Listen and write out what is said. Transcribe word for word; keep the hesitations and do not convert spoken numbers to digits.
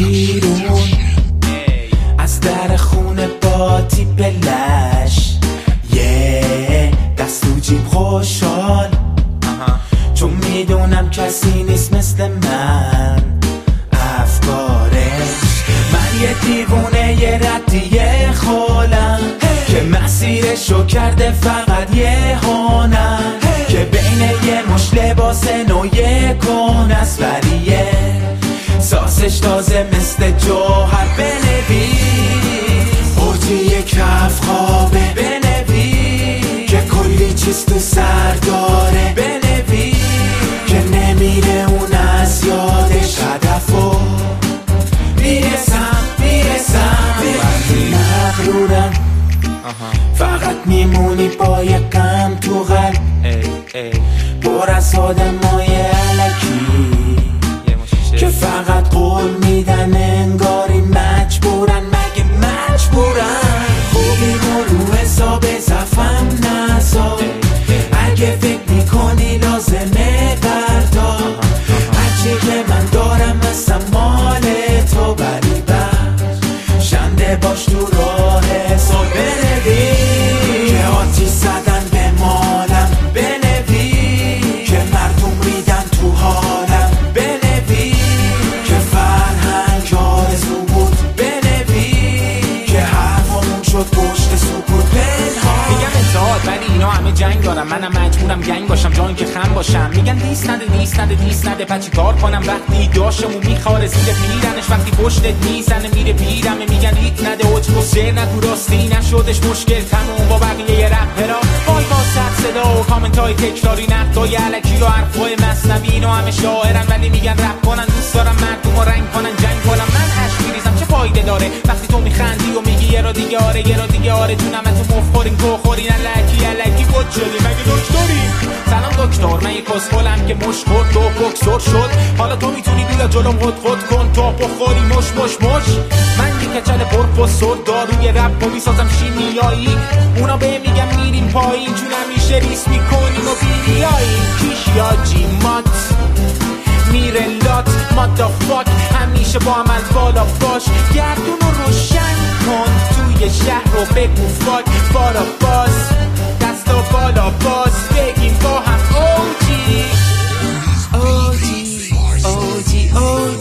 بیرون از در خونه با تیپ لش یه دست تو جیب خوشحال چون میدونم کسی نیست مثل من افکارش من یه دیوونه یه ردیه خالم که مسیرشو کرده فقط یه هانم که بین یه مش لباس نو یه کن است ولیه ساسش تازه مثل جوهر بنویس اوجی یک کف خوابه بنویس که کلی چیز تو سر داره بنویس که نمیره اون از یادش هدفو میرسم میرسم وقتی مغرورم فقط میمونی با یه غم تو قلب پر از آدمای الکی که فقط قول میدن انگاری مجبورن مگه مجبورن خوبی رو حساب زفم نزا اگه فکر میکنی لازمه بردار هرچی که من دارم مثل مال تو بری بخش شنده باش تو راه حساب بنویس که آتیش زدن به مالم بنویس که مردم ریدن تو حالم بنویس که فرهنگ آرزو بود بنویس که حرفامون شد پشت سکوت پنهان میگم اتحاد ولی اینا همه جنگ دارم منم مجبورم گنگ باشم جایی که خم باشم میگن دیست نده دیست نده دیست نده پچی کار کنم وقتی داشمون میخواره زیر پیرنش وقتی پشتت میزنه میره بیرمه میگن هیت نده اوج رو سر نگو راستی نشدش مشکل تموم با بقیه یه رپرا وای با سر صدا و کامنت های تکراری نقدای علکی و حرفای مصنوی اینا همه شاعرن ولی میگن رپ کنن دوست دارم مردم رو رنگ کنن جنگ کنم من عشق میریزم چه فایده داره وقتی تو میخندی و میگی یه را دیگه آره یه را دیگه آره جونم تو مفخورین تو خورین الکی الکی بود شدی مگه دکتری سلام دکتر من یک کسخلم که مش خورد تو بکسور شد حالا تو میتونی بیا جلوم خود خود کن تا بخوری مش مش مش من یک کچل پرفسور داروی رپ و میسازم شیمیایی اونا به میگم میریم پایین چون همیشه ریس میکنیم و بیاییم کیش یا جیمات میره لات مادا فاک همیشه با عمل بالا باش گردون رو روشن کن توی شهر رو بگو فاک بالا باز دستا بالا باز بگیم با هم اوجی اوجی اوجی اوجی